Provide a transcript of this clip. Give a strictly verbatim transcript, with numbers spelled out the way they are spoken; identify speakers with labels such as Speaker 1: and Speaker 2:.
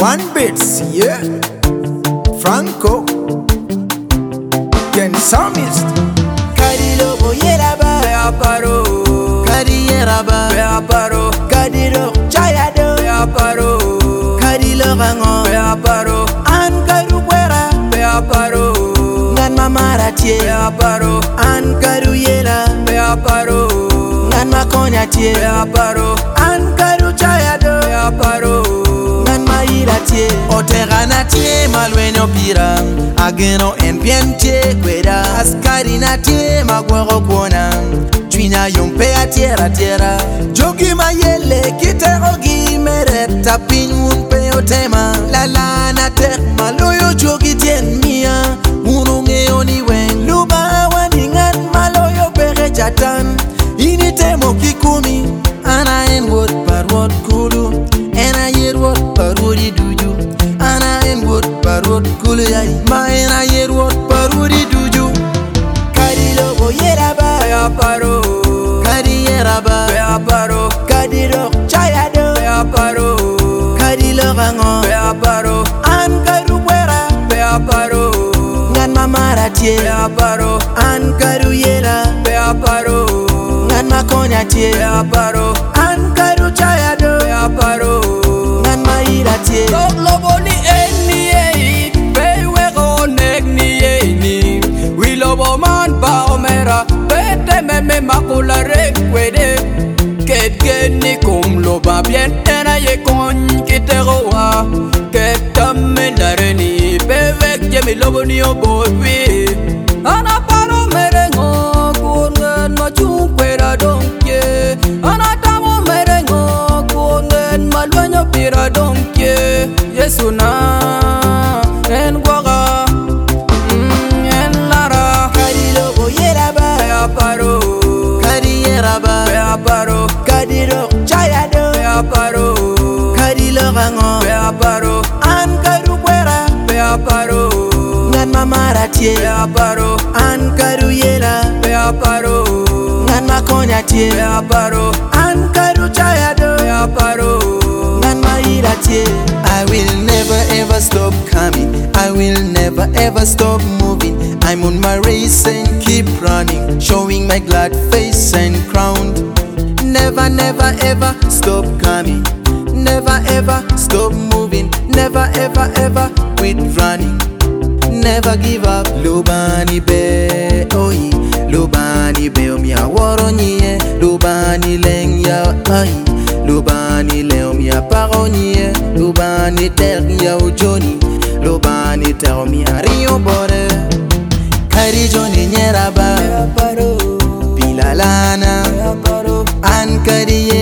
Speaker 1: One Beats, yeah. Franco, Ken Psalmist.
Speaker 2: Kadilo boyelaba
Speaker 1: Beaparo,
Speaker 2: Kadiyeraba
Speaker 1: Beaparo,
Speaker 2: Kadilo chayado
Speaker 1: Beaparo,
Speaker 2: Kadilo rango
Speaker 1: Beaparo,
Speaker 2: An karukwera
Speaker 1: Beaparo,
Speaker 2: Ngan mamaratie
Speaker 1: Beaparo,
Speaker 2: An karuyela
Speaker 1: Beaparo,
Speaker 2: Ngan makonyatie
Speaker 1: Beaparo,
Speaker 2: An karu chayado
Speaker 1: Beaparo,
Speaker 2: Ngan mairatie
Speaker 1: Oteranatie malwenyo pira Ageno en piente kweda Askari natie magwero kuona Twina yompe a tierra tierra Jogi mayele kite ogi meret Tapin unpe otema La la na tek maloyo jogi tien mia Ununge oni wen Luba waningan maloyo pere jatan Initemo kikumi Ana en wot par wot kulu Ena yer wot par wodi duju Ana en wot par wot kulu yai Ma ena yer wot par wodi duju
Speaker 2: Kadilo boyelaba
Speaker 1: Beaparo,
Speaker 2: Kadiyeraba
Speaker 1: Beaparo,
Speaker 2: Kadilo chayado
Speaker 1: Beaparo,
Speaker 2: Kadilo rango
Speaker 1: Beaparo,
Speaker 2: An karukwera
Speaker 1: Beaparo,
Speaker 2: Ngan mamaratie
Speaker 1: Beaparo,
Speaker 2: An karuyela
Speaker 1: Beaparo,
Speaker 2: Ngan makonyatie
Speaker 1: Beaparo,
Speaker 2: An karu chayado
Speaker 1: Beaparo.
Speaker 2: Ngan mairatie
Speaker 1: Lobo ni eni ei, pewe konek ni eni. We lobo man pa omera, pete meme makula rekwede. Ket geni kum loba bien ena ye kon kiteroa. Ket tame dareni, pewe jemi lobo ni obovi. Ana paro merengo, kurgen machukwera donke. Ana tamo merengo, kurgen malwanyo pira donke. Yesu na en gwaga, mm, en lara.
Speaker 2: Kadilo boyelaba
Speaker 1: Beaparo,
Speaker 2: Kadiyeraba
Speaker 1: Beaparo,
Speaker 2: Kadilo chayado
Speaker 1: Beaparo,
Speaker 2: Kadilo rango
Speaker 1: Beaparo,
Speaker 2: An karukwera
Speaker 1: Beaparo,
Speaker 2: Ngan mamaratie
Speaker 1: Beaparo,
Speaker 2: An karuyela
Speaker 1: Beaparo,
Speaker 2: Ngan makonyatie
Speaker 1: Beaparo,
Speaker 2: An karu chayado
Speaker 1: Beaparo.
Speaker 2: Ngan mairatie
Speaker 3: I will never ever stop coming. I will never ever stop moving. I'm on my race and keep running, showing my glad face and crown. Never, never ever stop coming. Never ever stop moving. Never ever ever quit running. Never give up. Lubani be oi, Lubani be omia waronye, Lubani leng ya ai. Lubani leom ya paronie, Lubani ter ya ujoni, Lubani ter mi ario bore. Kari joni nyeraba,
Speaker 2: Beaparo
Speaker 3: pilalana,
Speaker 2: Beaparo
Speaker 3: an kari